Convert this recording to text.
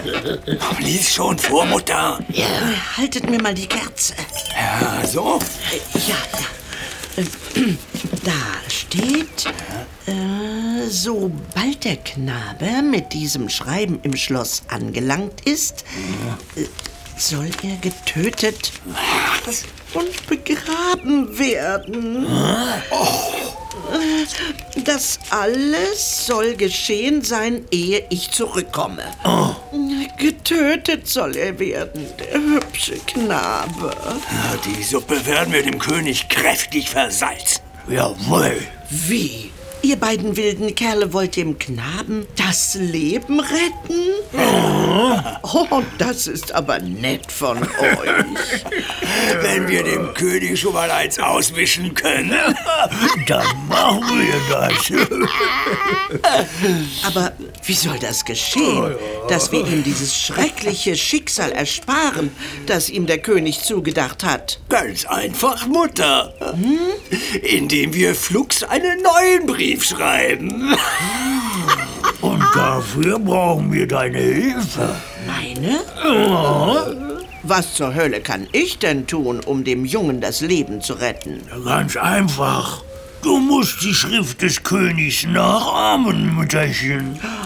Lies schon vor, Mutter. Ja, haltet mir mal die Kerze. Ja, so. Ja. Da steht, sobald der Knabe mit diesem Schreiben im Schloss angelangt ist, soll er getötet und begraben werden. Das alles soll geschehen sein, ehe ich zurückkomme. Getötet soll er werden, der hübsche Knabe. Die Suppe werden wir dem König kräftig versalzen. Jawohl. Wie? Ihr beiden wilden Kerle wollt dem Knaben das Leben retten? Oh, das ist aber nett von euch. Wenn wir dem König schon mal eins auswischen können. Dann machen wir das. Aber wie soll das geschehen, dass wir ihm dieses schreckliche Schicksal ersparen, das ihm der König zugedacht hat? Ganz einfach, Mutter. Indem wir flugs einen neuen Brief schreiben. Und dafür brauchen wir deine Hilfe. Meine? Was zur Hölle kann ich denn tun, um dem Jungen das Leben zu retten? Ganz einfach. Du musst die Schrift des Königs nachahmen, Mütterchen.